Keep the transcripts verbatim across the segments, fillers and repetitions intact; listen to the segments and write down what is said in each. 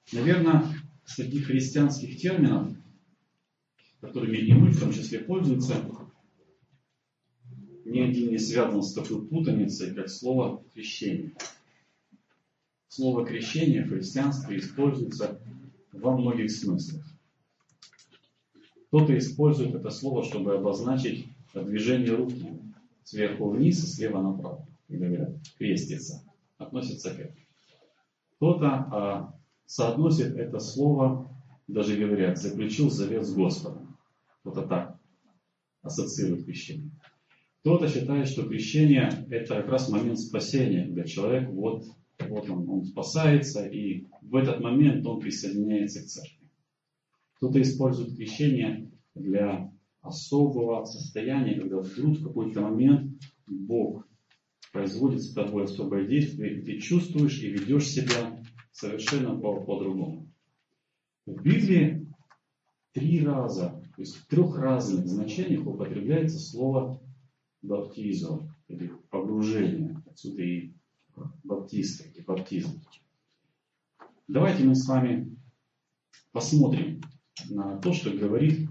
Наверное, среди христианских терминов, которыми и мы в том числе пользуемся, ни один не связан с такой путаницей, как слово «крещение». Слово «крещение» в христианстве используется во многих смыслах. Кто-то использует это слово, чтобы обозначить движение руки сверху вниз и слева направо. И говорят, крестится, относится к этому. Кто-то а, соотносит это слово, даже говорят, заключил завет с Господом. Кто-то так ассоциирует крещение. Кто-то считает, что крещение это как раз момент спасения, когда человек вот, вот он, он спасается, и в этот момент он присоединяется к церкви. Кто-то использует крещение для особого состояния, когда вдруг в какой-то момент Бог производит с тобой особое действие, и ты чувствуешь и ведешь себя совершенно по- по-другому. В Библии три раза, то есть в трех разных значениях употребляется слово баптизо, или погружение, отсюда и баптисты, и баптизм. Давайте мы с вами посмотрим на то, что говорит,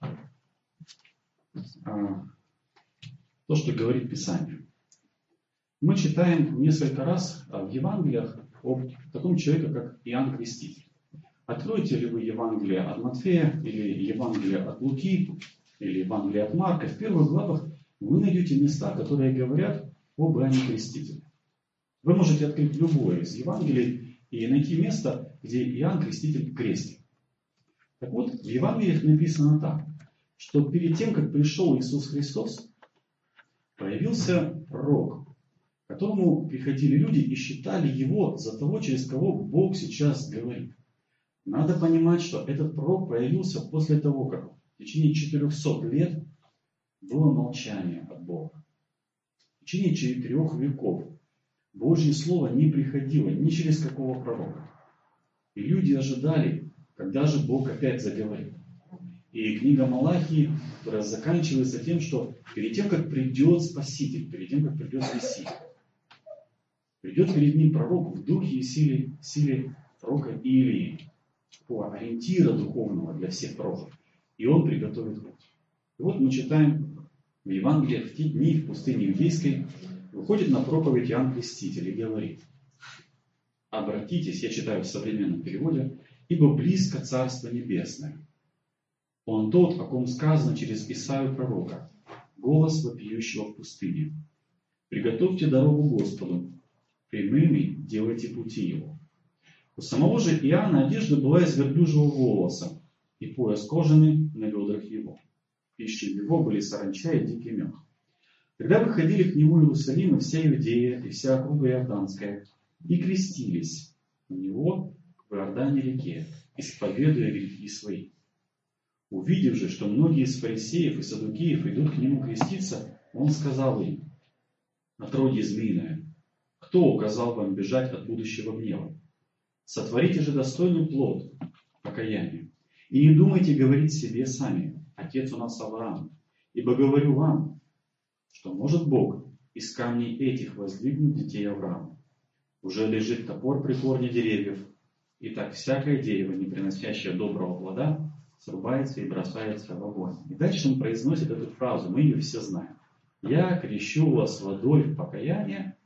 то, что говорит Писание. Мы читаем несколько раз в Евангелиях об таком человеке, как Иоанн Креститель. Откроете ли вы Евангелие от Матфея, или Евангелие от Луки, или Евангелие от Марка, в первых главах вы найдете места, которые говорят об Иоанне Крестителе. Вы можете открыть любое из Евангелий и найти место, где Иоанн Креститель крестит. Так вот, в Евангелиях написано так, что перед тем, как пришел Иисус Христос, появился пророк, к которому приходили люди и считали его за того, через кого Бог сейчас говорит. Надо понимать, что этот пророк появился после того, как в течение четырехсот лет было молчание от Бога. В течение четырех веков Божье Слово не приходило ни через какого пророка. И люди ожидали, когда же Бог опять заговорит. И книга Малахии, которая заканчивается тем, что перед тем, как придет Спаситель, перед тем, как придет Мессия, придет перед ним пророк в духе и силе, силе пророка Илии, такого ориентира духовного для всех пророков. И он приготовит путь. И вот мы читаем в Евангелиях в те дни в пустыне Иудейской выходит на проповедь Иоанн Креститель и говорит: обратитесь, я читаю в современном переводе, ибо близко Царство Небесное. Он тот, о ком сказано через Исаию пророка, голос вопиющего в пустыне. Приготовьте дорогу Господу, прямыми делайте пути его. У самого же Иоанна одежда была из верблюжьего волоса, и пояс кожаный на бедрах его. Пищей его были саранча и дикий мех. Когда выходили к нему Иерусалим и вся Иудея, и вся округа Иорданская, и крестились у него в Иордане реке, исповедуя грехи свои. Увидев же, что многие из фарисеев и саддукеев идут к нему креститься, он сказал им: отродье змеиное, кто указал вам бежать от будущего гнева? Сотворите же достойный плод покаяния. И не думайте говорить себе сами: Отец у нас Авраам. Ибо говорю вам, что может Бог из камней этих воздвигнуть детей Авраама. Уже лежит топор при корне деревьев, и так всякое дерево, не приносящее доброго плода, срубается и бросается в огонь. И дальше он произносит эту фразу, мы ее все знаем. Я крещу вас водой в покаяние,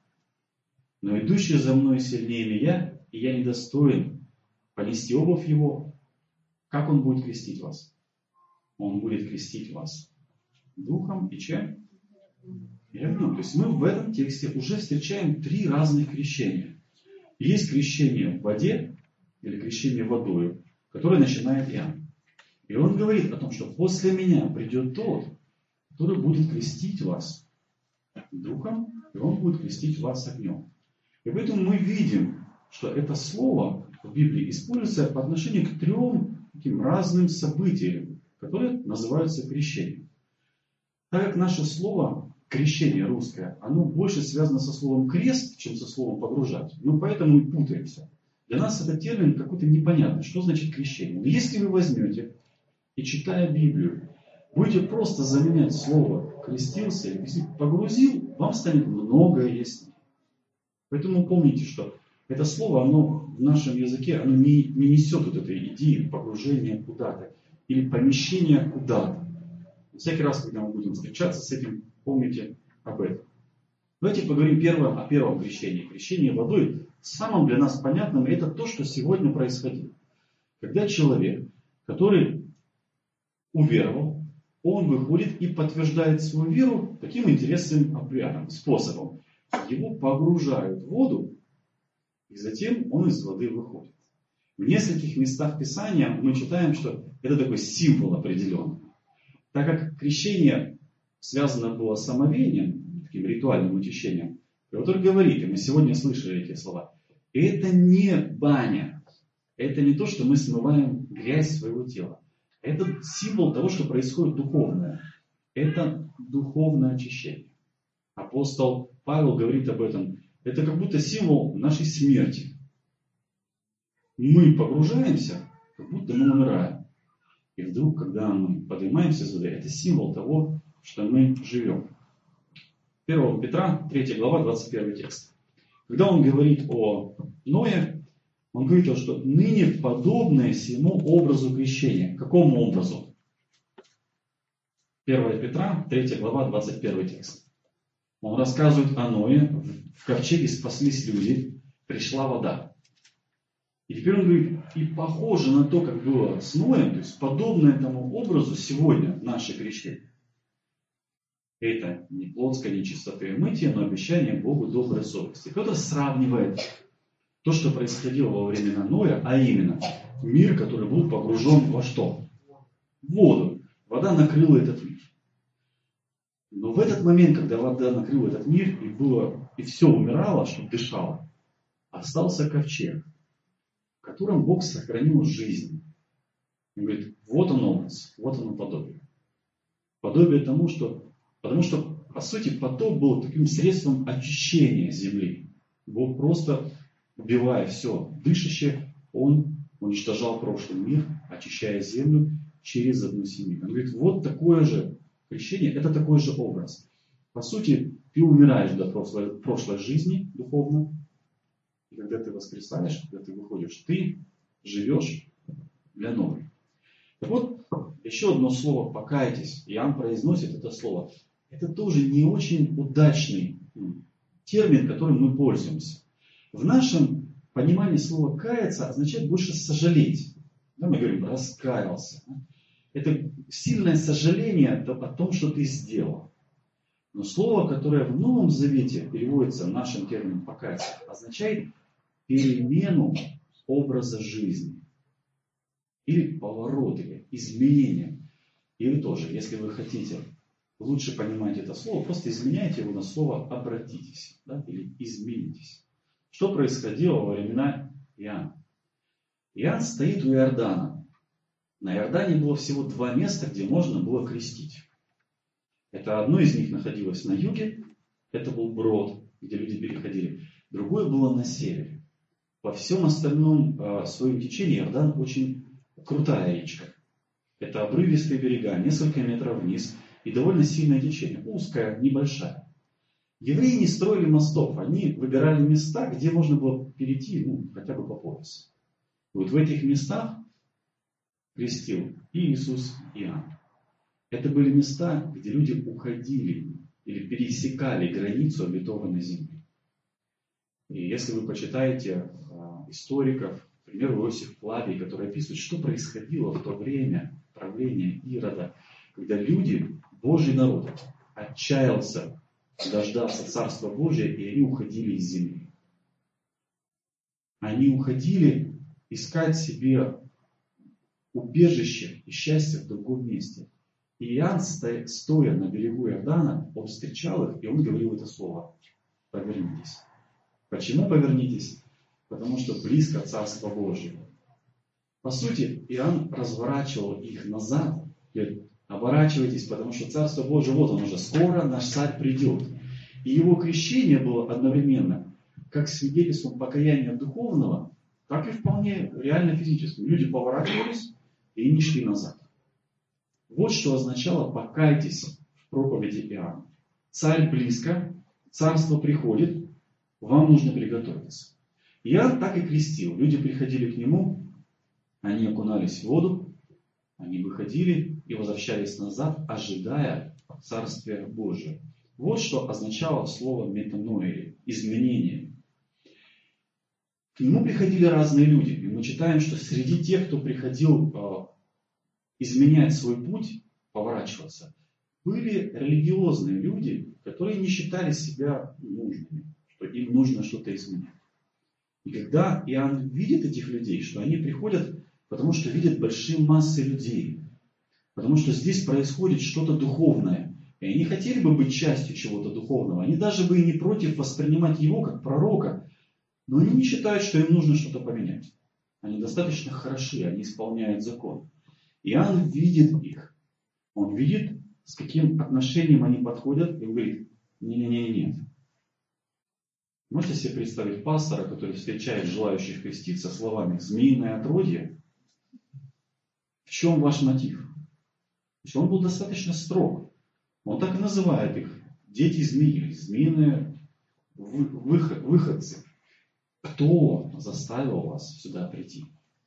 но идущий за мной сильнее меня, и я недостоин понести обувь его. Как он будет крестить вас? Он будет крестить вас духом и чем? И огнем. То есть мы в этом тексте уже встречаем три разных крещения. Есть крещение в воде, или крещение водою, которое начинает Иоанн. И он говорит о том, что после меня придет тот, который будет крестить вас духом, и он будет крестить вас огнем. И поэтому мы видим, что это слово в Библии используется по отношению к трем таким разным событиям, которые называются крещением. Так как наше слово крещение русское, оно больше связано со словом крест, чем со словом погружать, мы поэтому и путаемся. Для нас этот термин какой-то непонятный. Что значит крещение? Но если вы возьмете и, читая Библию, будете просто заменять слово крестился или погрузил, вам станет многое яснее. Поэтому помните, что Это слово, оно в нашем языке, оно не, не несет вот этой идеи погружения куда-то или помещения куда-то. Всякий раз, когда мы будем встречаться с этим, помните об этом. Давайте поговорим первое о первом крещении. Крещение водой самым для нас понятным это то, что сегодня происходило. Когда человек, который уверовал, он выходит и подтверждает свою веру таким интересным обрядом, способом. Его погружают в воду, и затем он из воды выходит. В нескольких местах Писания мы читаем, что это такой символ определенный. Так как крещение связано было с омовением, таким ритуальным очищением, Петр говорит, и мы сегодня слышали эти слова, это не баня, это не то, что мы смываем грязь своего тела. Это символ того, что происходит духовное. Это духовное очищение. Апостол Павел говорит об этом. Это как будто символ нашей смерти. Мы погружаемся, как будто мы умираем. И вдруг, когда мы поднимаемся из воды, это символ того, что мы живем. первое Петра, третья глава, двадцать первый текст. Когда он говорит о Ное, он говорит, что ныне подобное всему образу крещения. Какому образу? первое Петра, третья глава, двадцать первый текст. Он рассказывает о Ное, в ковчеге спаслись люди, пришла вода. И теперь он говорит, и похоже на то, как было с Ноем, то есть подобное этому образу сегодня наше крещение. Это не плотское, не чистоты и мытье, но обещание Богу доброй совести. Петр сравнивает то, что происходило во времена Ноя, а именно мир, который был погружен во что? В воду. Вода накрыла этот мир. Но в этот момент, когда вода накрыла этот мир, и, было, и все умирало, что дышало, остался ковчег, в котором Бог сохранил жизнь. Он говорит, вот он образ, вот оно подобие. Подобие тому, что... Потому что, по сути, потоп был таким средством очищения земли. Бог просто, убивая все дышащее, он уничтожал прошлый мир, очищая землю через одну семью. Он говорит, вот такое же крещение, это такой же образ. По сути, ты умираешь до прошлой, прошлой жизни духовно, и когда ты воскресаешь, когда ты выходишь, ты живешь для новой. Так вот, еще одно слово «покайтесь». Иоанн произносит это слово. Это тоже не очень удачный термин, которым мы пользуемся. В нашем понимании слова «каяться» означает больше «сожалеть». Да, мы говорим «раскаялся». Это сильное сожаление о том, что ты сделал. Но слово, которое в Новом Завете переводится нашим термином «покаяться», означает перемену образа жизни. Или поворот, или изменение. И вы тоже, если вы хотите лучше понимать это слово, просто изменяйте его на слово «обратитесь», да, или «изменитесь». Что происходило во времена Иоанна? Иоанн стоит у Иордана. На Иордане было всего два места, где можно было крестить. Это одно из них находилось на юге, это был брод, где люди переходили. Другое было на севере. Во всем остальном э, своем течении Иордан очень крутая речка. Это обрывистые берега, несколько метров вниз и довольно сильное течение, узкая, небольшая. Евреи не строили мостов, они выбирали места, где можно было перейти, ну, хотя бы по поясу. И вот в этих местах крестил и Иисус, и Иоанн. Это были места, где люди уходили или пересекали границу обетованной земли. И если вы почитаете э, историков, например, Иосиф Флавий, который описывает, что происходило в то время правления Ирода, когда люди, Божий народ, отчаялся дождаться Царства Божия, и они уходили из земли. Они уходили искать себе убежище и счастье в другом месте. И Иоанн, стоя на берегу Иордана, он встречал их, и он говорил это слово: повернитесь. Почему повернитесь? Потому что близко Царство Божие. По сути, Иоанн разворачивал их назад, говорит: оборачивайтесь, потому что Царство Божие, вот оно уже, скоро наш царь придет. И его крещение было одновременно как свидетельством покаяния духовного, так и вполне реально физическим. Люди поворачивались и не шли назад. Вот что означало «покайтесь» в проповеди Иоанна. Царь близко, царство приходит, вам нужно приготовиться. Иоанн так и крестил. Люди приходили к нему, они окунались в воду, они выходили и возвращались назад, ожидая Царствия Божия. Вот что означало слово метаноия, изменение. К нему приходили разные люди. И мы читаем, что среди тех, кто приходил э, изменять свой путь, поворачиваться, были религиозные люди, которые не считали себя нужными, что им нужно что-то изменять. И когда Иоанн видит этих людей, что они приходят, потому что видят большие массы людей, потому что здесь происходит что-то духовное, и они хотели бы быть частью чего-то духовного, они даже бы и не против воспринимать его как пророка, но они не считают, что им нужно что-то поменять. Они достаточно хороши, они исполняют закон. Иоанн видит их. Он видит, с каким отношением они подходят, и говорит: не-не-не-нет. Можете себе представить пастора, который встречает желающих креститься словами «змеиное отродье»? В чем ваш мотив? То есть он был достаточно строг. Он так и называет их: дети змеи, змеиные выходцы. Кто заставил вас сюда прийти?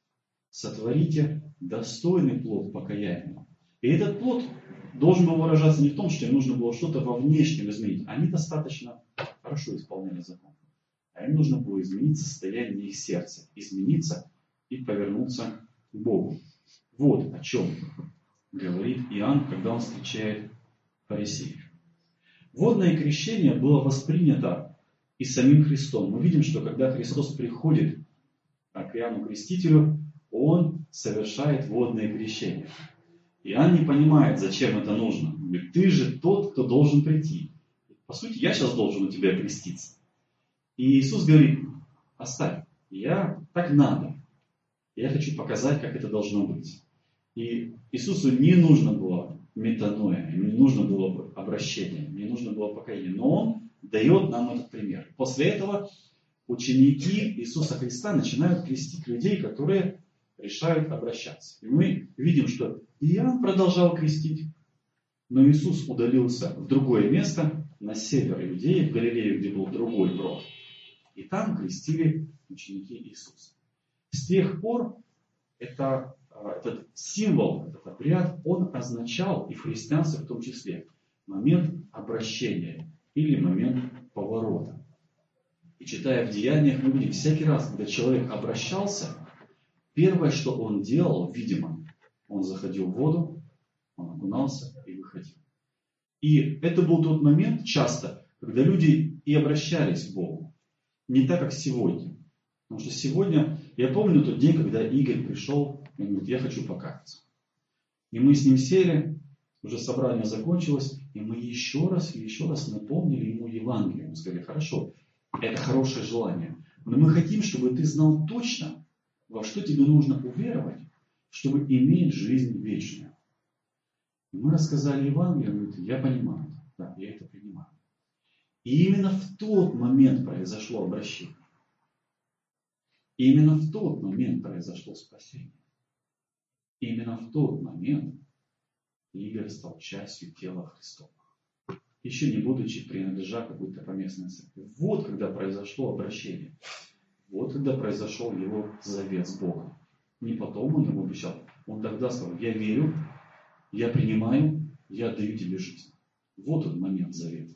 Сотворите достойный плод покаяния. И этот плод должен был выражаться не в том, что им нужно было что-то во внешнем изменить. Они достаточно хорошо исполняли закон. А им нужно было изменить состояние их сердца. Измениться и повернуться к Богу. Вот о чем говорит Иоанн, когда он встречает фарисеев. Водное крещение было воспринято и самим Христом. Мы видим, что когда Христос приходит к Иоанну Крестителю, он совершает водное крещение. Иоанн не понимает, зачем это нужно. Он говорит: ты же тот, кто должен прийти. По сути, я сейчас должен у тебя креститься. И Иисус говорит: оставь, я так надо. Я хочу показать, как это должно быть. И Иисусу не нужно было метаноя, ему не нужно было обращение, не нужно было покаяние. Но Он дает нам этот пример. После этого ученики Иисуса Христа начинают крестить людей, которые решают обращаться. И мы видим, что Иоанн продолжал крестить, но Иисус удалился в другое место, на север Иудеи, в Галилею, где был другой брод. И там крестили ученики Иисуса. С тех пор это, этот символ, этот обряд, он означал, и в христианстве в том числе, момент обращения или момент поворота. И читая в Деяниях, мы видим, всякий раз, когда человек обращался, первое, что он делал, видимо, он заходил в воду, он окунался и выходил. И это был тот момент часто, когда люди и обращались к Богу. Не так, как сегодня. Потому что сегодня, я помню тот день, когда Игорь пришел, и говорит: я хочу покаяться. И мы с ним сели, уже собрание закончилось, и мы еще раз и еще раз напомнили ему Евангелие. Мы сказали: хорошо, это хорошее желание, но мы хотим, чтобы ты знал точно, во что тебе нужно уверовать, чтобы иметь жизнь вечную. И мы рассказали Евангелие, он говорит: я понимаю, да, я это принимаю. И именно в тот момент произошло обращение. И именно в тот момент произошло спасение. И именно в тот момент Игорь стал частью тела Христова, еще не будучи принадлежа какой-то поместной церкви. Вот когда произошло обращение. Вот когда произошел его завет с Богом. Не потом он ему обещал. Он тогда сказал: я верю, я принимаю, я даю тебе жизнь. Вот он момент завета.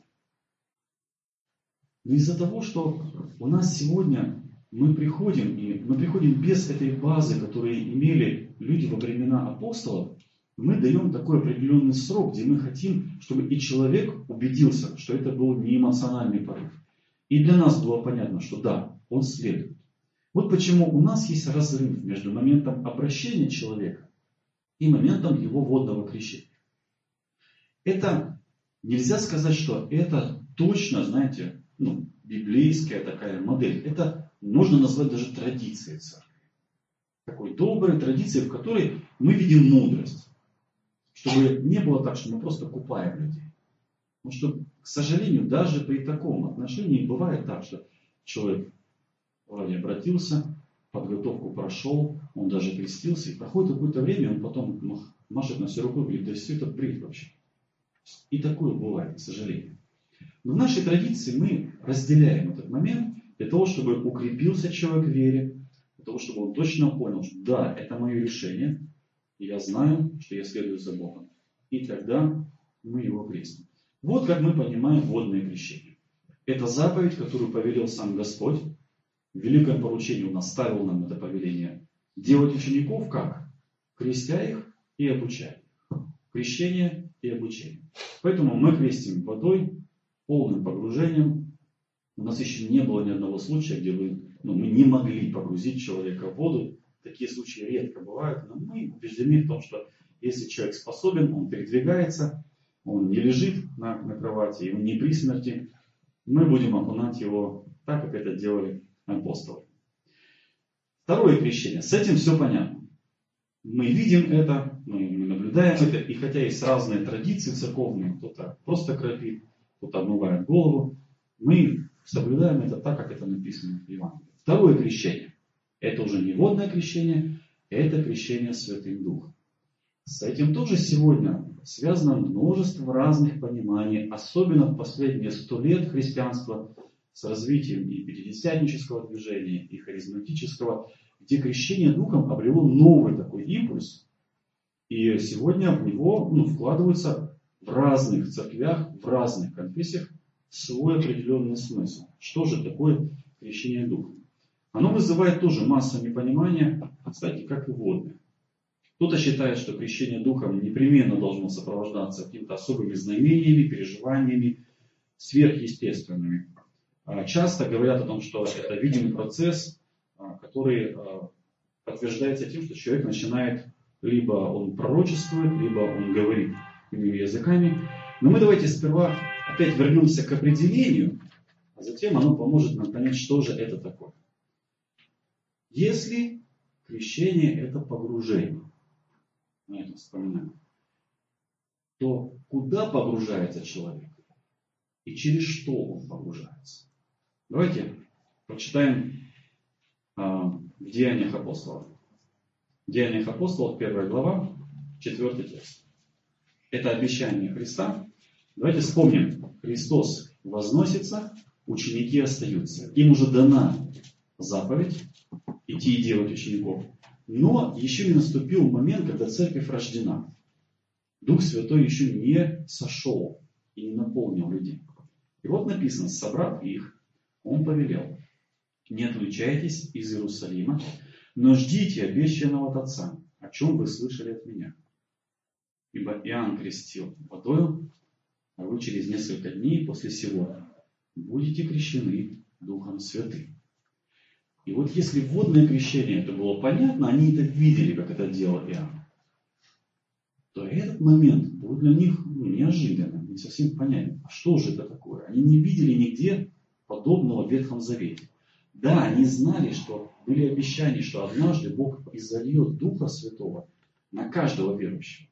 Но из-за того, что у нас сегодня мы приходим, и мы приходим без этой базы, которую имели люди во времена апостолов, мы даем такой определенный срок, где мы хотим, чтобы и человек убедился, что это был не эмоциональный порыв. И для нас было понятно, что да, он следует. Вот почему у нас есть разрыв между моментом обращения человека и моментом его водного крещения. Это нельзя сказать, что это точно, знаете, ну, библейская такая модель. Это можно назвать даже традицией церкви. Такой доброй традицией, в которой мы видим мудрость. Чтобы не было так, что мы просто купаем людей. Потому что, к сожалению, даже при таком отношении бывает так, что человек вроде обратился, подготовку прошел, он даже крестился, и проходит какое-то время, он потом машет на все рукой и говорит: да все это бред вообще. И такое бывает, к сожалению. Но в нашей традиции мы разделяем этот момент, Для того, чтобы укрепился человек в вере, для того, чтобы он точно понял, что да, это мое решение, и я знаю, что я следую за Богом. И тогда мы его крестим. Вот как мы понимаем водное крещение. Это заповедь, которую повелел сам Господь. В великом поручении Он оставил нам это повеление. Делать учеников как? Крестя их и обучая их. Крещение и обучение. Поэтому мы крестим водой, полным погружением. У нас еще не было ни одного случая, где вы, ну, мы не могли погрузить человека в воду. Такие случаи редко бывают, но мы убеждены в том, что если человек способен, он передвигается, он не лежит на, на кровати, и он не при смерти, мы будем окунать его так, как это делали апостолы. Второе крещение. С этим все понятно. Мы видим это, мы, мы наблюдаем это, и хотя есть разные традиции церковные, кто-то просто кропит, кто-то обмывает голову, мы соблюдаем это так, как это написано в Евангелии. Второе крещение. Это уже не водное крещение, это крещение Святым Духом. С этим тоже сегодня связано множество разных пониманий, особенно в последние сто лет христианства, с развитием и пятидесятнического движения, и харизматического, где крещение Духом обрело новый такой импульс. И сегодня в него ну, вкладывается в разных церквях, в разных конфессиях свой определенный смысл. Что же такое крещение Духом? Оно вызывает тоже массу непонимания, кстати, как и водное. Кто-то считает, что крещение Духом непременно должно сопровождаться какими-то особыми знамениями, переживаниями, сверхъестественными. Часто говорят о том, что это видимый процесс, который подтверждается тем, что человек начинает, либо он пророчествует, либо он говорит иными языками. Но мы давайте сперва опять вернемся к определению, а затем оно поможет нам понять, что же это такое. Если крещение это погружение, мы это вспоминаем, то куда погружается человек и через что он погружается? Давайте прочитаем а, в Деяниях апостолов. В Деяниях апостолов, первая глава, четвертый текст. Это обещание Христа. Давайте вспомним. Христос возносится, ученики остаются. Им уже дана заповедь идти и делать учеников. Но еще не наступил момент, когда церковь рождена. Дух Святой еще не сошел и не наполнил людей. И вот написано, собрав их, Он повелел: не отлучайтесь из Иерусалима, но ждите обещанного от Отца, о чем вы слышали от меня. Ибо Иоанн крестил водою, а вы через несколько дней после сего будете крещены Духом Святым. И вот если водное крещение это было понятно, они это видели, как это делал Иоанн, то этот момент был для них ну, неожиданным, не совсем понятен. А что же это такое? Они не видели нигде подобного в Ветхом Завете. Да, они знали, что были обещания, что однажды Бог изольет Духа Святого на каждого верующего.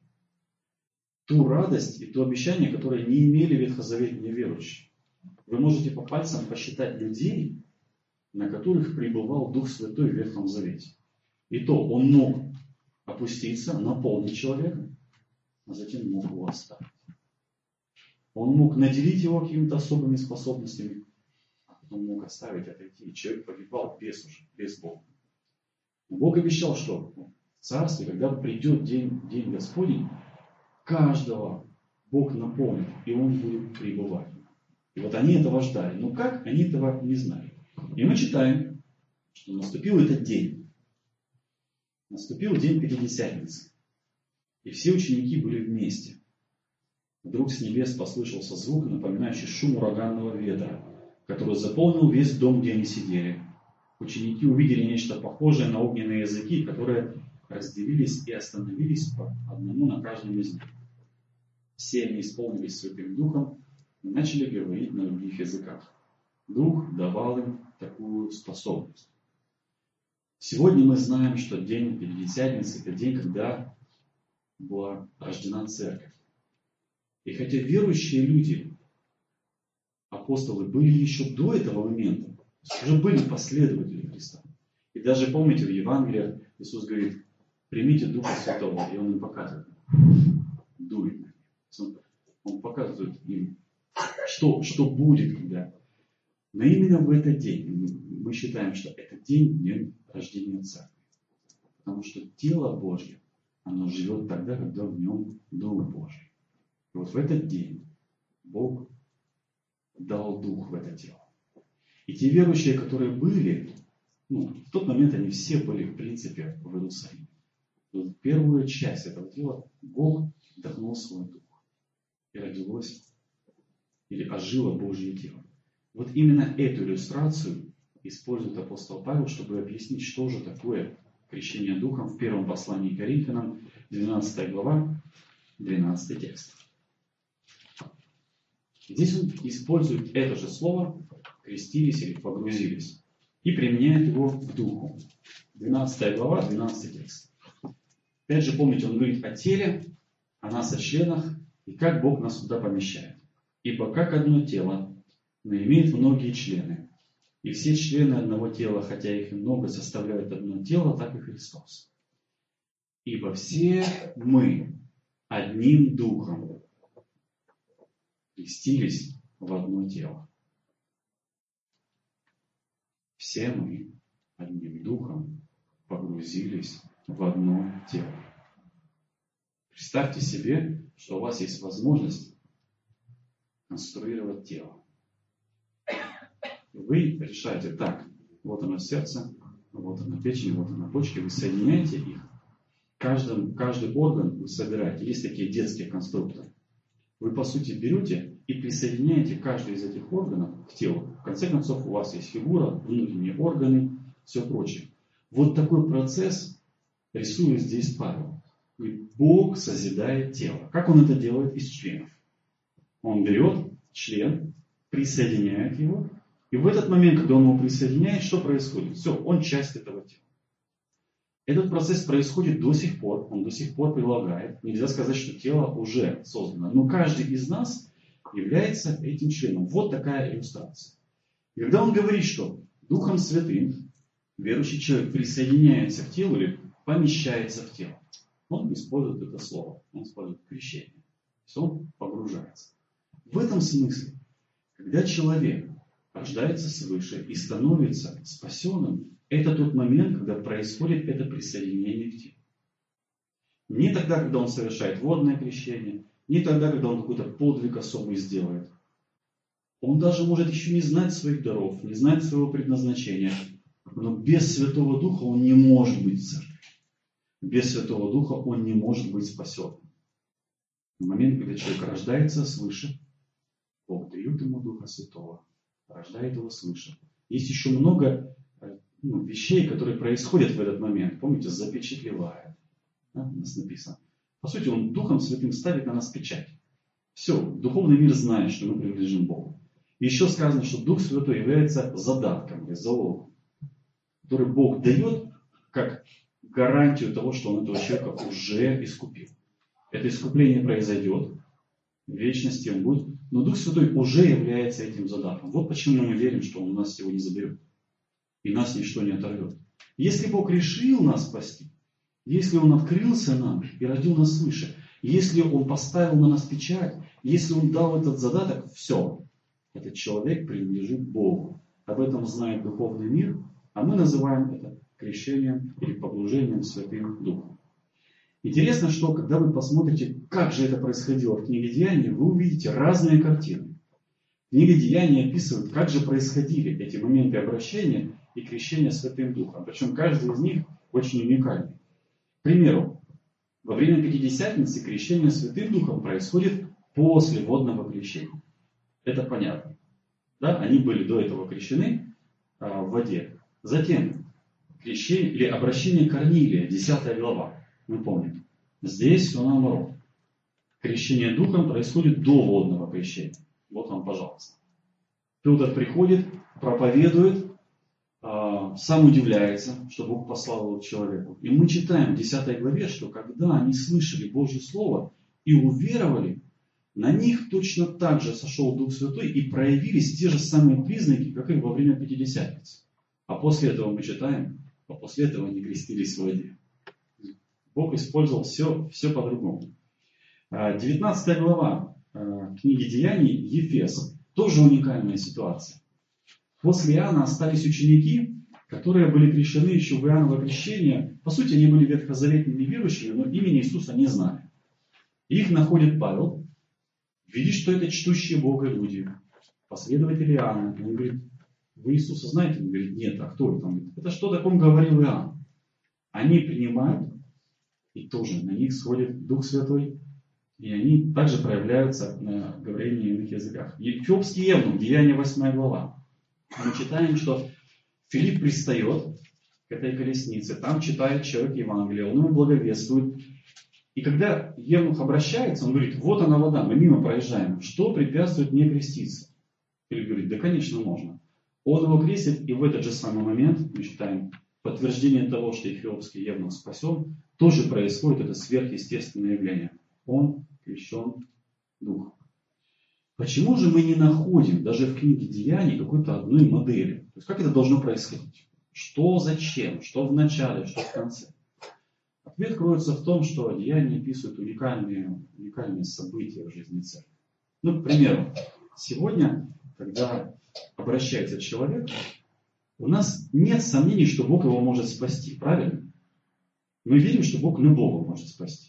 Ту радость и то обещание, которое не имели ветхозаветные верующие. Вы можете по пальцам посчитать людей, на которых пребывал Дух Святой в Ветхом Завете. И то он мог опуститься, наполнить человека, а затем мог его оставить. Он мог наделить его какими-то особыми способностями, а потом мог оставить, отойти. И человек погибал без уже, без Бога. Но Бог обещал, что в Царстве, когда придет день, день Господень, каждого Бог наполнит, и он будет пребывать. И вот они этого ждали. Но как, они этого не знали. И мы читаем, что наступил этот день. Наступил день Пятидесятницы. И все ученики были вместе. Вдруг с небес послышался звук, напоминающий шум ураганного ветра, который заполнил весь дом, где они сидели. Ученики увидели нечто похожее на огненные языки, которые разделились и остановились по одному на каждом из них. Все они исполнились Святым Духом и начали говорить на других языках. Дух давал им такую способность. Сегодня мы знаем, что день Пятидесятницы – это день, когда была рождена Церковь. И хотя верующие люди, апостолы, были еще до этого момента, уже были последователи Христа. И даже помните, в Евангелии Иисус говорит: примите Духа Святого, и Он им показывает. Дует на них. Он, он показывает им, что, что будет, когда Но именно в этот день мы считаем, что этот день день рождения Церкви. Потому что тело Божье, оно живет тогда, когда в нем Дух Божий. И вот в этот день Бог дал Дух в это тело. И те верующие, которые были, ну, в тот момент они все были, в принципе, в Иерусалиме. В первую часть этого тела Бог вдохнул свой Дух. И родилось, или ожило Божье тело. Вот именно эту иллюстрацию использует апостол Павел, чтобы объяснить, что же такое крещение Духом в первом послании к Коринфянам, двенадцатая глава, двенадцатый текст. Здесь он использует это же слово «крестились» или «погрузились» и применяет его в духу. двенадцатая глава, двенадцатый текст. Опять же, помните, он говорит о теле, о нас, о членах, и как Бог нас туда помещает. «Ибо как одно тело, но имеет многие члены, и все члены одного тела, хотя их и много, составляют одно тело, так и Христос. Ибо все мы одним духом крестились в одно тело». Все мы одним духом погрузились в одно тело. Представьте себе, что у вас есть возможность конструировать тело. Вы решаете, так, вот оно сердце, вот оно печень, вот оно почки, вы соединяете их. Каждый, каждый орган вы собираете. Есть такие детские конструкторы. Вы, по сути, берете и присоединяете каждый из этих органов к телу. В конце концов, у вас есть фигура, внутренние органы, все прочее. Вот такой процесс рисует здесь Павел. И Бог созидает тело. Как он это делает? Из членов. Он берет член, присоединяет его, и в этот момент, когда он его присоединяет, что происходит? Все, он часть этого тела. Этот процесс происходит до сих пор, он до сих пор прилагает. Нельзя сказать, что тело уже создано. Но каждый из нас является этим членом. Вот такая иллюстрация. И когда он говорит, что Духом Святым верующий человек присоединяется к телу или помещается в тело, он использует это слово, он использует крещение. То есть он погружается. В этом смысле, когда человек рождается свыше и становится спасенным, это тот момент, когда происходит это присоединение к телу. Не тогда, когда он совершает водное крещение, не тогда, когда он какой-то подвиг особый сделает. Он даже может еще не знать своих даров, не знать своего предназначения. Но без Святого Духа он не может быть в церкви. Без Святого Духа он не может быть спасенным. В момент, когда человек рождается свыше, Бог дает ему Духа Святого, рождает его свыше. Есть еще много ну, вещей, которые происходят в этот момент. Помните, запечатлевает. Да, у нас написано. По сути, он Духом Святым ставит на нас печать. Все, духовный мир знает, что мы принадлежим Богу. И еще сказано, что Дух Святой является задатком или залогом, который Бог дает как гарантию того, что он этого человека уже искупил. Это искупление произойдет, в вечности он будет, но Дух Святой уже является этим задатком. Вот почему мы верим, что он нас его не заберет. И нас ничто не оторвет. Если Бог решил нас спасти, если Он открылся нам и родил нас свыше, если Он поставил на нас печать, если Он дал этот задаток, все. Этот человек принадлежит Богу. Об этом знает духовный мир, а мы называем это крещением или погружением в Святым Духом. Интересно, что когда вы посмотрите, как же это происходило в книге Деяний, вы увидите разные картины. Книга Деяний описывает, как же происходили эти моменты обращения и крещения Святым Духом. Причем каждый из них очень уникальный. К примеру, во время Пятидесятницы крещение Святым Духом происходит после водного крещения. Это понятно. Да? Они были до этого крещены а, в воде. Затем крещение или обращение Корнилия, десятая глава. Мы помним. Здесь все наоборот. Крещение Духом происходит до водного крещения. Вот вам, пожалуйста. Петр приходит, проповедует, сам удивляется, что Бог послал его к человеку. И мы читаем в десятой главе, что когда они слышали Божье Слово и уверовали, на них точно так же сошел Дух Святой и проявились те же самые признаки, как и во время Пятидесятницы. А после этого мы читаем, а после этого они крестились в воде. Бог использовал все, все по-другому. девятнадцатая глава книги Деяний, Ефес. Тоже уникальная ситуация. После Иоанна остались ученики, которые были крещены еще в Иоанново крещение. По сути, они были ветхозаветными верующими, но имени Иисуса не знали. И их находит Павел, видит, что это чтущие Бога люди, последователи Иоанна. Он говорит: вы Иисуса знаете? Он говорит: нет, а кто это? Он говорит: это что таком говорил Иоанн? Они принимают, и тоже на них сходит Дух Святой, и они также проявляются на говорении на иных языках. Эфиопский евнух, Деяния восьмая глава. Мы читаем, что Филипп пристает к этой колеснице, там читает человек Евангелие, он ему благовествует. И когда евнух обращается, он говорит: вот она вода, мы мимо проезжаем, что препятствует мне креститься? Филипп говорит: да, конечно, можно. Он его крестит, и в этот же самый момент, мы читаем, подтверждение того, что эфиопский евнух спасен, тоже происходит это сверхъестественное явление. Он крещен Духом. Почему же мы не находим даже в книге Деяний какой-то одной модели? То есть как это должно происходить? Что зачем? Что в начале, что в конце? Ответ кроется в том, что Деяния описывают уникальные, уникальные события в жизни церкви. Ну, к примеру, сегодня, когда обращается человек, у нас нет сомнений, что Бог его может спасти, правильно? Мы верим, что Бог любого может спасти.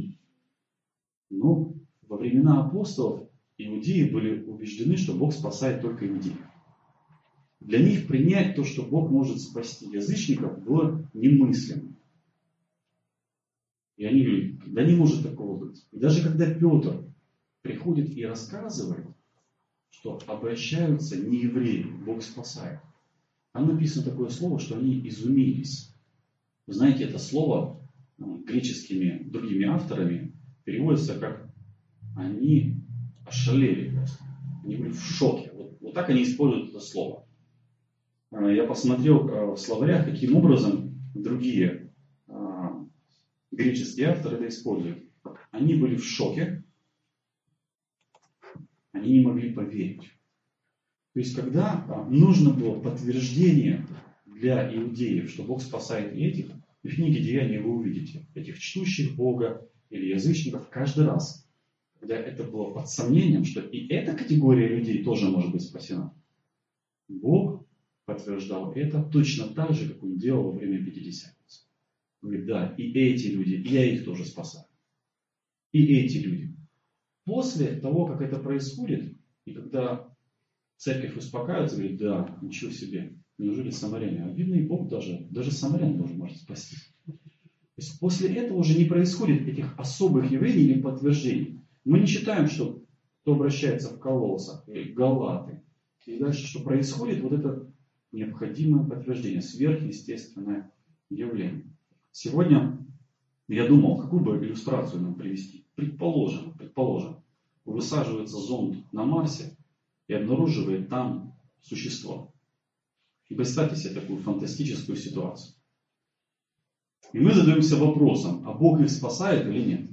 Но во времена апостолов иудеи были убеждены, что Бог спасает только иудеев. Для них принять то, что Бог может спасти язычников, было немыслимо. И они говорят: да не может такого быть. И даже когда Петр приходит и рассказывает, что обращаются не евреи, Бог спасает, там написано такое слово, что они изумились. Вы знаете, это слово греческими другими авторами переводится как «они ошалели просто». Они были в шоке. Вот, вот так они используют это слово. Я посмотрел в словарях, каким образом другие греческие авторы это используют. Они были в шоке. Они не могли поверить. То есть, когда нужно было подтверждение для иудеев, что Бог спасает и этих, в книге Деяний вы увидите этих чтущих Бога или язычников каждый раз, когда это было под сомнением, что и эта категория людей тоже может быть спасена. Бог подтверждал это точно так же, как Он делал во время Пятидесятницы. Он говорит: да, и эти люди, и я их тоже спасаю. И эти люди. После того, как это происходит, и когда церковь успокаивается, говорит: да, ничего себе, неужели самаряне? А видно, и Бог даже, даже самарян тоже может спасти. То есть после этого уже не происходит этих особых явлений или подтверждений. Мы не считаем, что кто обращается в Колоссах или Галаты, и дальше, что происходит вот это необходимое подтверждение, сверхъестественное явление. Сегодня я думал, какую бы иллюстрацию нам привести. Предположим, предположим, высаживается зонд на Марсе и обнаруживает там существо. И представьте себе такую фантастическую ситуацию. И мы задаемся вопросом, а Бог их спасает или нет?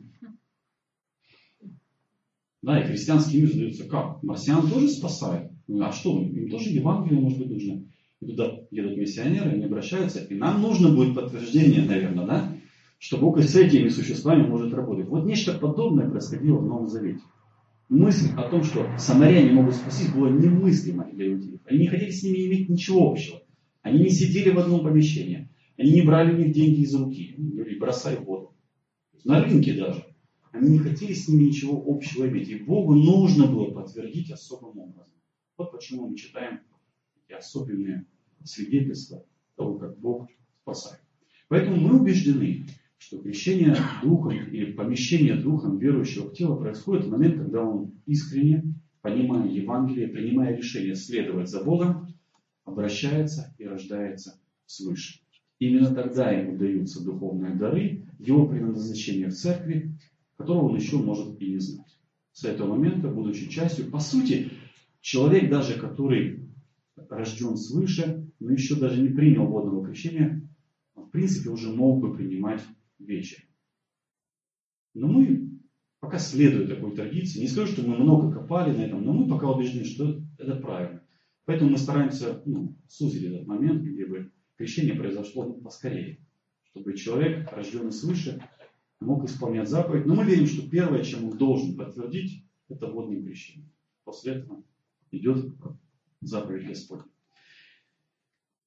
Да, и христианский мир задается: как? Марсиан тоже спасает? А что, им тоже Евангелие может быть нужно? И туда едут миссионеры, они обращаются, и нам нужно будет подтверждение, наверное, да? Что Бог и с этими существами может работать. Вот нечто подобное происходило в Новом Завете. Мысль о том, что самаряне могут спастись, была немыслима для иудеев. Они не хотели с ними иметь ничего общего. Они не сидели в одном помещении. Они не брали у них деньги из руки. Они говорили: бросай в воду. На рынке даже. Они не хотели с ними ничего общего иметь. И Богу нужно было подтвердить особым образом. Вот почему мы читаем эти особенные свидетельства того, как Бог спасает. Поэтому мы убеждены, что крещение Духом или помещение Духом верующего в тело происходит в момент, когда он искренне, понимая Евангелие, принимая решение следовать за Богом, обращается и рождается свыше. Именно тогда ему даются духовные дары, его предназначение в церкви, которого он еще может и не знать. С этого момента, будучи частью, по сути, человек даже, который рожден свыше, но еще даже не принял водного крещения, в принципе уже мог бы принимать вечер. Но мы пока следуем такой традиции. Не скажу, что мы много копали на этом, но мы пока убеждены, что это правильно. Поэтому мы стараемся ну, сузить этот момент, где бы крещение произошло ну, поскорее. Чтобы человек, рожденный свыше, мог исполнять заповедь. Но мы верим, что первое, чем он должен подтвердить, это водное крещение. После этого идет заповедь Господня.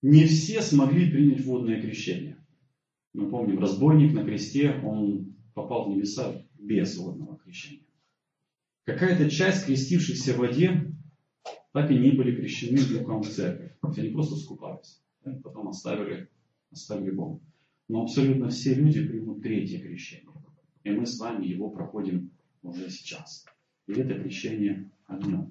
не все смогли принять водное крещение. Мы помним, разбойник на кресте, он попал в небеса без водного крещения. Какая-то часть крестившихся в воде так и не были крещены Духом в церковь. Они просто скупались. Да? Потом оставили, оставили Бога. Но абсолютно все люди примут третье крещение. И мы с вами его проходим уже сейчас. И это крещение огнем.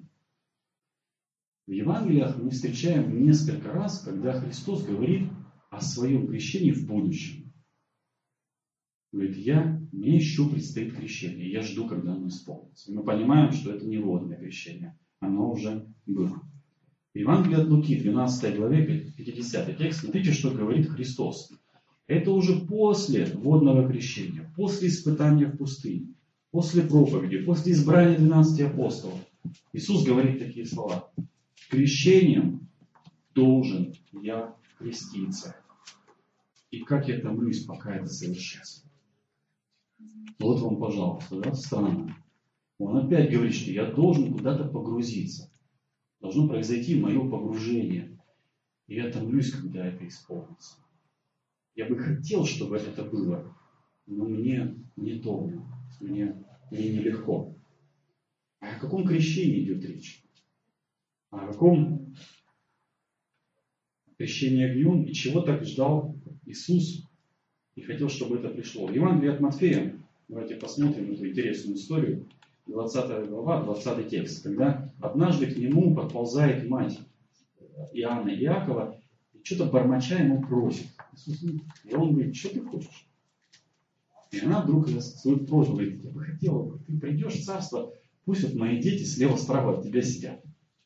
В Евангелиях мы встречаем несколько раз, когда Христос говорит о своем крещении в будущем. Говорит, я, мне еще предстоит крещение, я жду, когда оно исполнится. И мы понимаем, что это не водное крещение, оно уже было. В Евангелии от Луки, двенадцатой главе, пятидесятый текст, смотрите, что говорит Христос. Это уже после водного крещения, после испытания в пустыне, после проповеди, после избрания двенадцати апостолов. Иисус говорит такие слова. Крещением должен я креститься. И как я томлюсь, пока это совершится. Вот вам, пожалуйста, да, странно. Он опять говорит, что я должен куда-то погрузиться. Должно произойти мое погружение. И я томлюсь, когда это исполнится. Я бы хотел, чтобы это было, но мне не трудно, мне, мне нелегко. А о каком крещении идет речь? О каком крещении огнем и чего так ждал Иисус и хотел, чтобы это пришло? В Евангелии от Матфея, давайте посмотрим эту интересную историю, двадцатая глава, двадцатый текст, когда однажды к нему подползает мать Иоанна и Иакова, и что-то бормоча ему просит. И он говорит, что ты хочешь? И она вдруг свою просьбу говорит, я бы хотела, ты придешь в царство, пусть вот мои дети слева-справа от тебя сидят.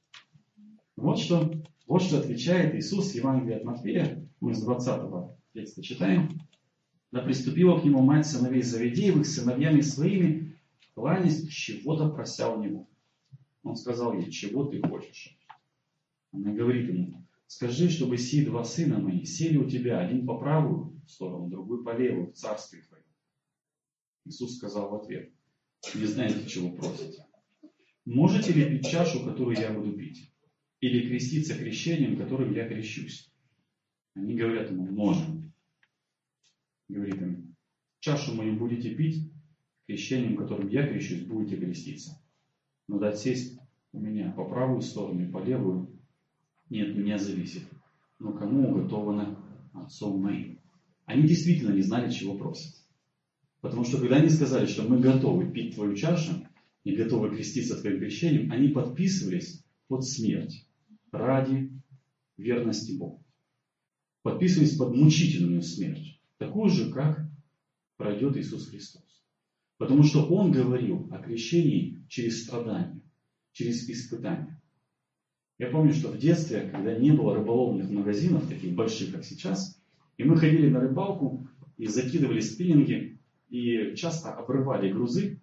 Вот что, вот что отвечает Иисус в Евангелии от Матфея, мы с двадцатого текста читаем. Да приступила к нему мать сыновей Завидеевых с сыновьями своими, кланясь, чего-то прося у него. Он сказал ей, чего ты хочешь? Она говорит ему, скажи, чтобы сии два сына мои сели у тебя, один по правую сторону, другой по левую, в царстве твоем. Иисус сказал в ответ, не знаете, чего просите. Можете ли пить чашу, которую я буду пить? Или креститься крещением, которым я крещусь? Они говорят ему, можем. Говорит им, чашу мою будете пить, крещением, которым я крещусь, будете креститься. Но дать сесть у меня по правую сторону и по левую, нет, меня зависит. Но кому уготовано отцом моим? Они действительно не знали, чего просят. Потому что когда они сказали, что мы готовы пить твою чашу и готовы креститься твоим крещением, они подписывались под смерть ради верности Богу. Подписывались под мучительную смерть, такую же, как пройдет Иисус Христос. Потому что Он говорил о крещении через страдания, через испытания. Я помню, что в детстве, когда не было рыболовных магазинов, таких больших, как сейчас, и мы ходили на рыбалку и закидывали спиннинги, и часто обрывали грузы,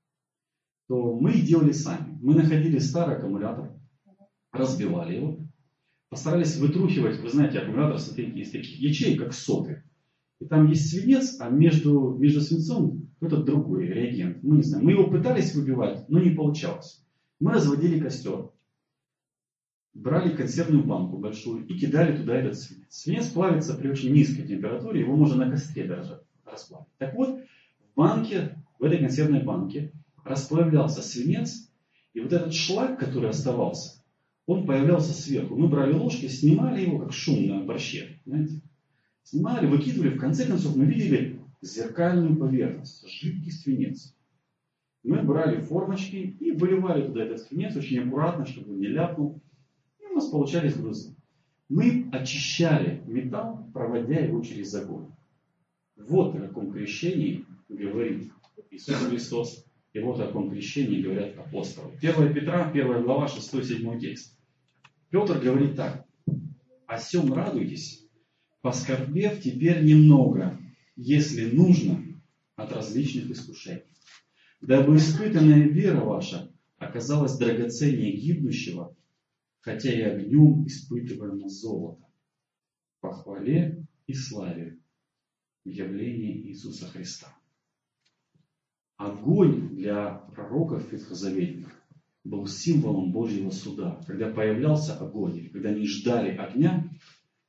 то мы их делали сами. Мы находили старый аккумулятор, разбивали его, постарались вытрухивать, вы знаете, аккумулятор смотрите, из таких ячеек, как соты. И там есть свинец, а между, между свинцом какой-то другой реагент. Мы не знаем. Мы его пытались выбивать, но не получалось. Мы разводили костер, брали консервную банку большую и кидали туда этот свинец. Свинец плавится при очень низкой температуре, его можно на костре даже расплавить. Так вот, в банке, в этой консервной банке расплавлялся свинец, и вот этот шлак, который оставался, он появлялся сверху. Мы брали ложки, снимали его, как шум на борще. Знаете? Снимали, выкидывали. В конце концов мы видели зеркальную поверхность, жидкий свинец. Мы брали формочки и выливали туда этот свинец очень аккуратно, чтобы он не ляпнул. И у нас получались грузы. Мы очищали металл, проводя его через огонь. Вот о каком крещении говорит Иисус Христос. И вот о каком крещении говорят апостолы. первое Петра, первая глава, шестой-седьмой текст. Петр говорит так. «О сем радуйтесь, поскорбев теперь немного, если нужно, от различных искушений, дабы испытанная вера ваша оказалась драгоценнее гибнущего, хотя и огнем испытываемо золото, по хвале и славе в явлении Иисуса Христа». Огонь для пророков ветхозаветных был символом Божьего суда. Когда появлялся огонь, или когда они ждали огня,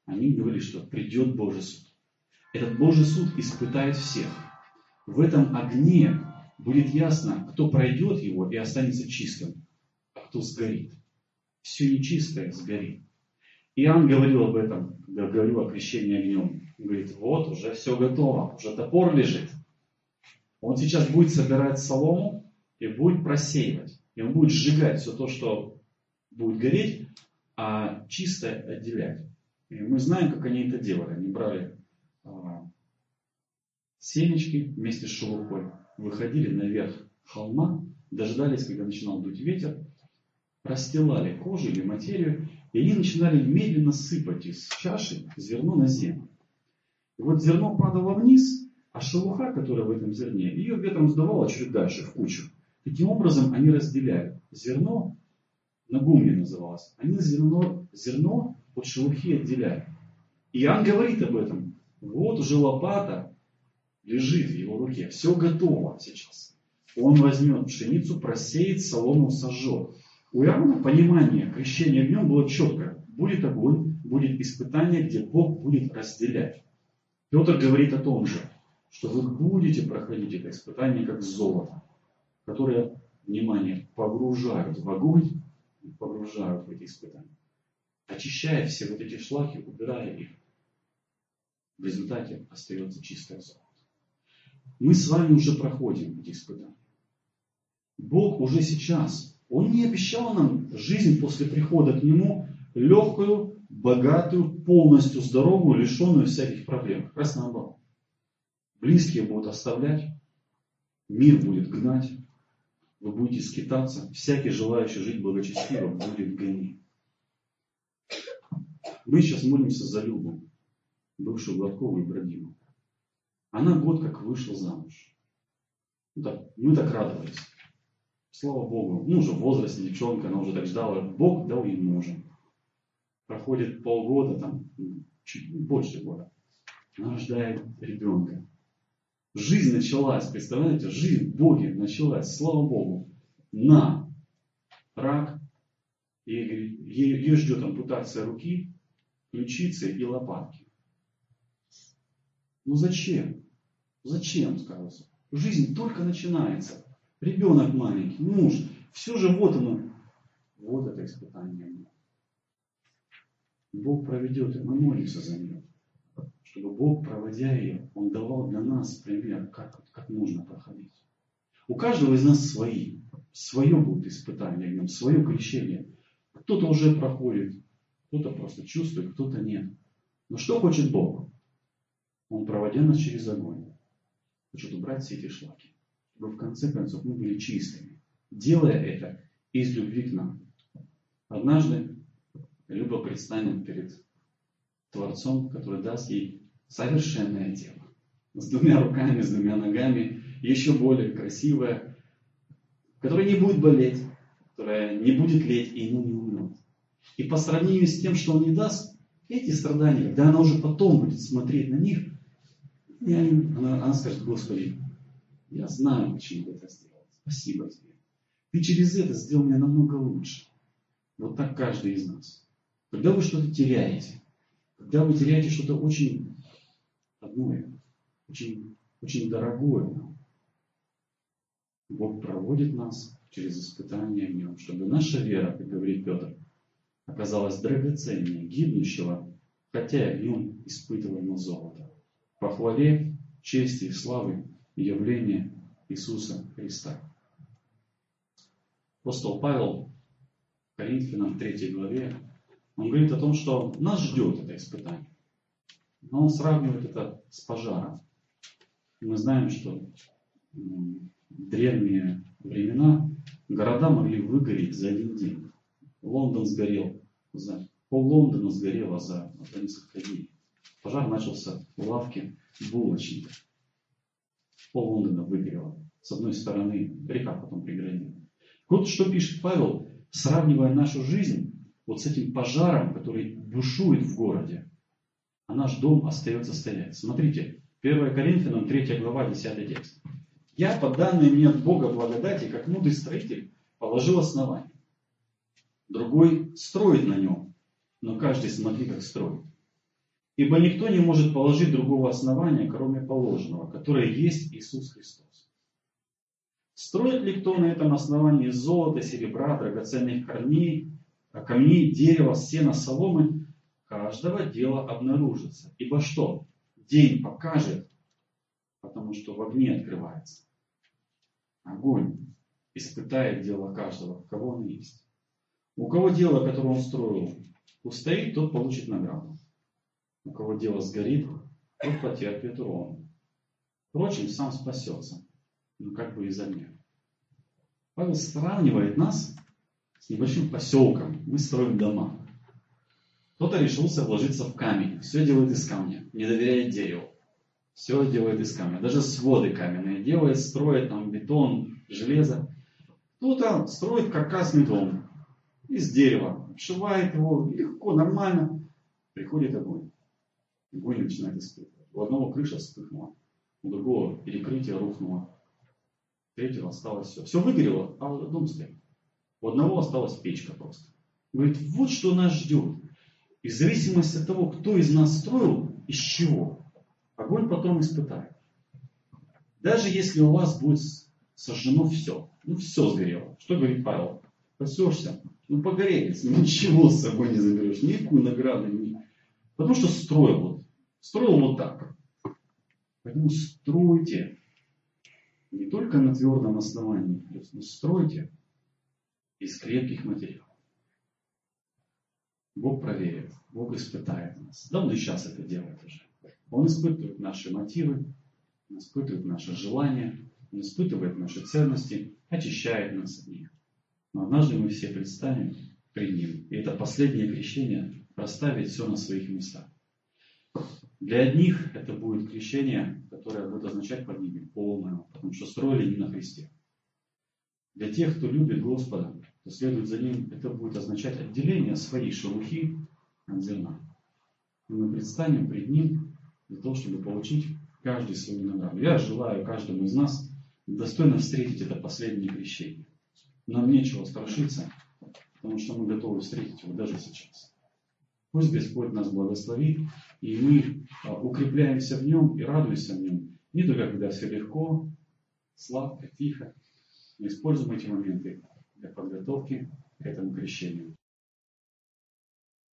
они говорили, что придет Божий суд. Этот Божий суд испытает всех. В этом огне будет ясно, кто пройдет его и останется чистым, а кто сгорит. Все нечистое сгорит. Иоанн говорил об этом, когда говорил о крещении огнем. Он говорит, вот уже все готово, уже топор лежит. Он сейчас будет собирать солому и будет просеивать. И он будет сжигать все то, что будет гореть, а чистое отделять. И мы знаем, как они это делали. Они брали а, семечки вместе с шелухой, выходили наверх холма, дождались, когда начинал дуть ветер, расстилали кожу или материю, и они начинали медленно сыпать из чаши зерно на землю. И вот зерно падало вниз, а шелуха, которая в этом зерне, ее ветром сдавало чуть дальше, в кучу. Таким образом, они разделяют. Зерно, на гумне называлось, они зерно, зерно от шелухи отделяют. И Иоанн говорит об этом. Вот уже лопата лежит в его руке. Все готово сейчас. Он возьмет пшеницу, просеет, солому сожжет. У Иоанна понимание крещения огнем было четкое. Будет огонь, будет испытание, где Бог будет разделять. Петр говорит о том же, что вы будете проходить это испытание как золото, которое, внимание, погружают в огонь и погружают в эти испытания. Очищая все вот эти шлаки, убирая их. В результате остается чистое золото. Мы с вами уже проходим эти испытания. Бог уже сейчас, Он не обещал нам жизнь после прихода к Нему легкую, богатую, полностью здоровую, лишенную всяких проблем. Как раз наоборот. Близкие будут оставлять, мир будет гнать, вы будете скитаться, всякий желающий жить благочестиво будет гонить. Мы сейчас молимся за Любу, бывшую Гладкову и Бродиму. Она год как вышла замуж. Ну, так, мы так радовались. Слава Богу. Ну, уже в возрасте девчонка, она уже так ждала. Бог дал ей мужа. Проходит полгода, там, чуть больше года. Она рождает ребенка. Жизнь началась, представляете? Жизнь в Боге началась, слава Богу. На рак. И ее ждет ампутация руки, ключицы и лопатки. Ну зачем? Зачем, скажется? Жизнь только начинается. Ребенок маленький, муж. Все же вот оно. Вот это испытание. Бог проведет ее. Мы молимся за нее. Чтобы Бог, проводя ее, Он давал для нас пример, как, как нужно проходить. У каждого из нас свои. Свое будет испытание, в нем, свое крещение. Кто-то уже проходит, кто-то просто чувствует, кто-то нет. Но что хочет Бог? Он, проводя нас через огонь, хочет убрать все эти шлаки. Чтобы в конце концов мы были чистыми. Делая это из любви к нам. Однажды Люба предстанет перед Творцом, который даст ей совершенное тело. С двумя руками, с двумя ногами, еще более красивое, которое не будет болеть, которое не будет леть и ему не умрет. И по сравнению с тем, что он не даст, эти страдания, когда она уже потом будет смотреть на них, я, она, она скажет: Господи, я знаю, почему ты это сделал. Спасибо тебе. Ты через это сделал меня намного лучше. Вот так каждый из нас. Когда вы что-то теряете, когда вы теряете что-то очень родное, очень, очень дорогое нам, Бог проводит нас через испытания в нем, чтобы наша вера, как говорит Петр, оказалась драгоценнее гибнущего, хотя в нем испытываемо золото. По хвале, чести и славы и явления Иисуса Христа. Апостол Павел в Коринфянам третьей главе, он говорит о том, что нас ждет это испытание. Но он сравнивает это с пожаром. Мы знаем, что в древние времена города могли выгореть за один день. Лондон сгорел, за, пол Лондона сгорело за, за несколько дней. Пожар начался в лавке булочника. Пол Лондона выгорело. С одной стороны река потом преградила. Вот что пишет Павел, сравнивая нашу жизнь вот с этим пожаром, который бушует в городе. А наш дом остается стоять. Смотрите, первое Коринфянам третья глава, десятый текст. «Я, по данной мне от Бога благодати, как мудрый строитель, положил основание. Другой строит на нем, но каждый смотри, как строит. Ибо никто не может положить другого основания, кроме положенного, которое есть Иисус Христос. Строит ли кто на этом основании золото, серебра, драгоценных корней, камней, дерева, сена, соломы? Каждого дела обнаружится. Ибо что? День покажет, потому что в огне открывается. Огонь испытает дело каждого, кого он есть. У кого дело, которое он строил, устоит, тот получит награду. У кого дело сгорит, тот потерпит урон. Впрочем, сам спасется, но как бы из огня. Павел сравнивает нас с небольшим поселком. Мы строим дома. Кто-то решился вложиться в камень. Все делает из камня. Не доверяет дереву. Все делает из камня. Даже своды каменные делает, строит там бетон, железо. Кто-то строит каркасный дом из дерева. Обшивает его легко, нормально. Приходит огонь. Огонь начинает испытывать. У одного крыша вспыхнула. У другого перекрытие рухнуло. У третьего осталось все. Все выгорело, а дом стоит. У одного осталась печка просто. Говорит, вот что нас ждет. И в зависимости от того, кто из нас строил, из чего, огонь потом испытает. Даже если у вас будет сожжено все, ну все сгорело. Что говорит Павел? Пасешься, ну погорелец, ничего с собой не заберешь, никакую награду. Ни... Потому что строил вот, строил вот так. Поэтому стройте. Не только на твердом основании, но стройте из крепких материалов. Бог проверит, Бог испытает нас. Да, Он и сейчас это делает уже. Он испытывает наши мотивы, Он испытывает наши желания, Он испытывает наши ценности, очищает нас от них. Но однажды мы все предстанем пред Ним. И это последнее крещение расставит все на своих местах. Для одних это будет крещение, которое будет означать под ними полное, потому что строили не на Христе. Для тех, кто любит Господа, кто следует за Ним, это будет означать отделение своей шелухи от зерна. И мы предстанем пред Ним для того, чтобы получить каждый свою награду. Я желаю каждому из нас достойно встретить это последнее крещение. Нам нечего страшиться, потому что мы готовы встретить его даже сейчас. Пусть Господь нас благословит, и мы укрепляемся в Нем и радуемся в Нем. Не только когда все легко, сладко, тихо. Мы используем эти моменты для подготовки к этому крещению.